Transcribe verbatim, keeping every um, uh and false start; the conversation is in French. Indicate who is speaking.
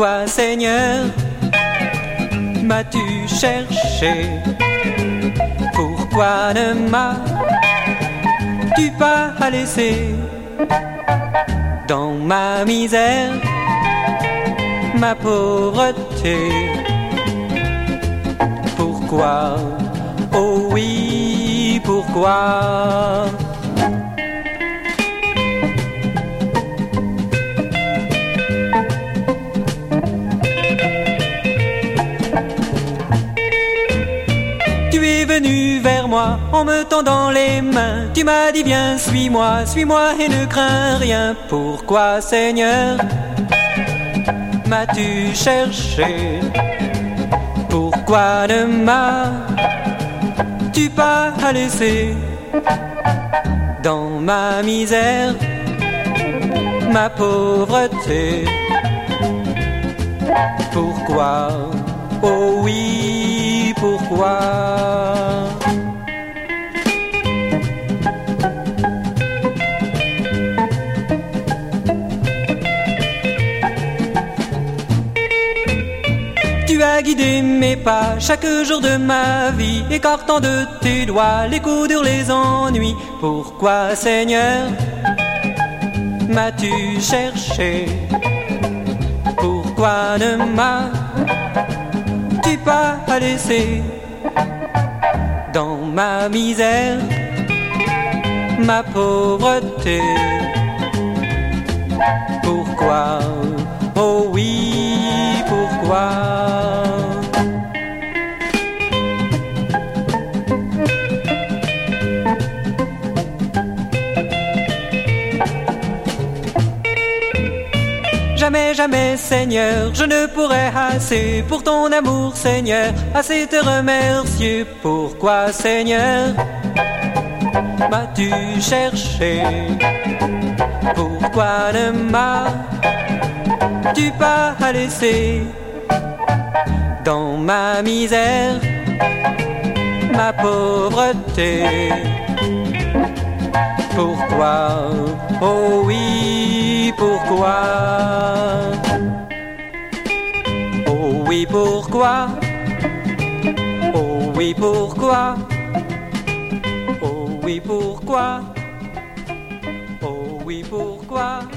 Speaker 1: Pourquoi, Seigneur, m'as-tu cherché? Pourquoi ne m'as-tu pas laissé dans ma misère, ma pauvreté? Pourquoi, oh oui, pourquoi? Tu es venu vers moi en me tendant les mains. Tu m'as dit viens, suis-moi, suis-moi et ne crains rien. Pourquoi, Seigneur, m'as-tu cherché? Pourquoi ne m'as-tu pas laissé dans ma misère, ma pauvreté? Pourquoi, oh oui, pourquoi? Tu as guidé mes pas chaque jour de ma vie, écartant de tes doigts les coups durs, les ennuis. Pourquoi, Seigneur, m'as-tu cherché? Pourquoi ne m'as-tu pas laissé dans ma misère, ma pauvreté? Pourquoi, oh oui, pourquoi? Jamais, jamais, Seigneur, je ne pourrai assez pour ton amour, Seigneur, assez te remercier. Pourquoi, Seigneur, m'as-tu cherché? Pourquoi ne m'as-tu pas laissé dans ma misère, ma pauvreté? Pourquoi, oh oui, pourquoi? Oh oui, pourquoi? Oh oui, pourquoi? Oh oui, pourquoi? Oh oui, pourquoi?